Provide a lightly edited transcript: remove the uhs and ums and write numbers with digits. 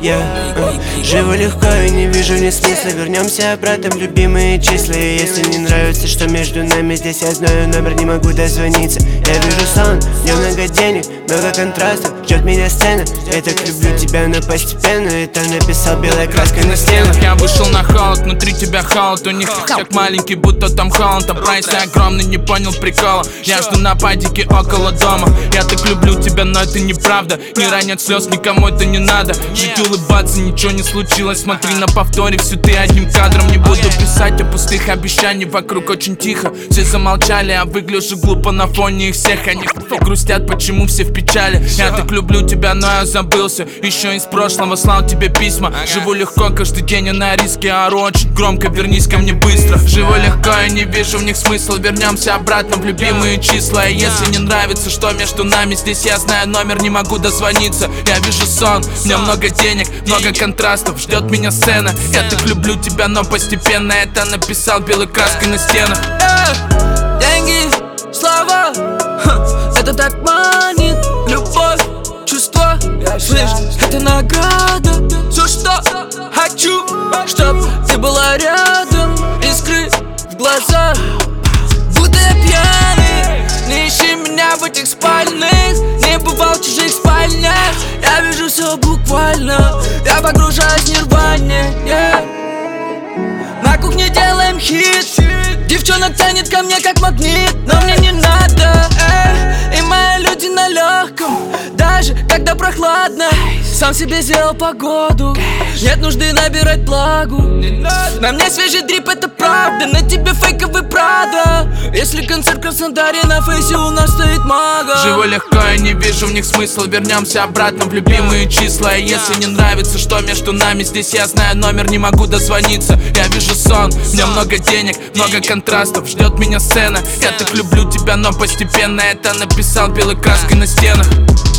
Живу легко и не вижу ни смысла. Вернемся обратно в любимые числа. И если не нравится, что между нами, здесь я знаю номер, не могу дозвониться. Я вижу сон, в нем много денег, много контрастов, ждет меня сцена. Я так люблю тебя, но постепенно это написал белой краской на стенах. Я вышел на холод, внутри тебя холод. У них как маленький, будто там холод. А прайс огромный, не понял прикола. Я жду на падике около дома. Я так люблю тебя, но это неправда. Не ранят слез, никому это не надо. Жить, улыбаться, ничего не случилось. Смотри на повторе, всю ты одним кадром. Не буду писать о пустых обещаний. Вокруг очень тихо, все замолчали. А выгляжу глупо на фоне их всех. Они грустят, почему все в печали. Я так люблю тебя, но я забылся. Еще из прошлого слал тебе письма. Живу легко, каждый день я на риске. Ору очень громко, вернись ко мне быстро. Живу легко, я не вижу в них смысла. Вернемся обратно в любимые числа. И если не нравится, что между нами, здесь я знаю номер, не могу дозвониться. Я вижу сон, в нем много денег, много контрастов, ждет меня сцена. Я так люблю тебя, но постепенно это написал белой краской на стенах. Деньги, слава, это так манит. Любовь, чувство, слышь, это награда. Все, что хочу, чтоб ты была рядом. Искры в глазах, будто я пьяный. Не ищи меня в этих спальных, не бывал в чужих спальнях. Я вижу все буквально, я погружаюсь в нирване, На кухне делаем хит, девчонок тянет ко мне как магнит. Но мне не надо, и мои люди на легком, даже когда прохладно. Сам себе сделал погоду, нет нужды набирать влагу. На мне свежий дрип, это правда, на тебе фейковый Прада. Если концерт в Краснодаре, на фейсе у нас стоит мага. Живу легко, я не вижу в них смысла. Вернемся обратно в любимые числа. И если не нравится, что между нами, здесь я знаю номер, не могу дозвониться. Я вижу сон, в нем много денег, много контрастов, ждет меня сцена. Я так люблю тебя, но постепенно это написал белой краской на стенах.